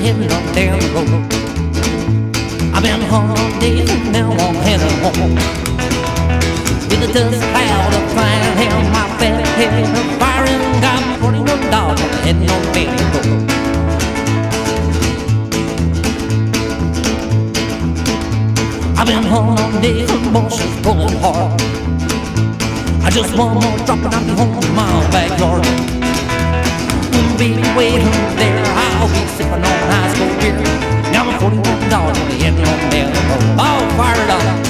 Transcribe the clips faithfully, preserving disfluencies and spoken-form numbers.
heading on down the road. I've been home all day and now I'm heading home. With a dust cloud of flying hair on my fat head, firing got forty-one dollars heading on down the road. I've been home all day, emotions pulling hard. I just want more drop and I'll be home in my backyard. When baby waiting there, I'll be sipping on high school beer. Now I'm forty-one dollars and heading on down the road. Oh, fire it up.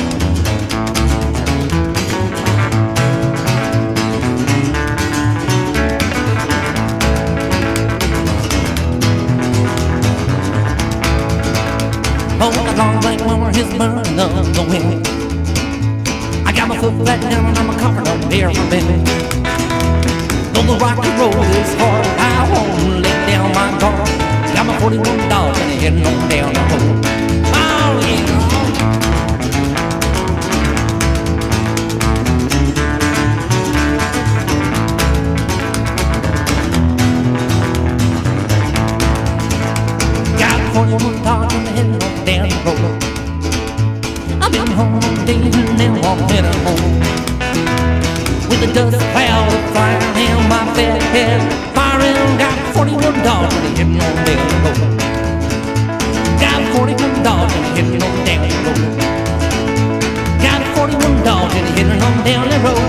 Oh, that long black mower is burning up the wind. I got my foot flat down and I'm a comfort up there for me. Though the rocky road is hard, I won't lay down my guard. Got my forty-one dollars and heading on down the road. Oh yeah. Got forty-one dollars and heading on down the road. I've been home all day and now I'm heading home. With the dust cloud of fire in my fat head, firing got forty-one dollars and heading on down the road. Got forty-one dollars and heading on down the road. Got forty-one dollars and heading on down the road.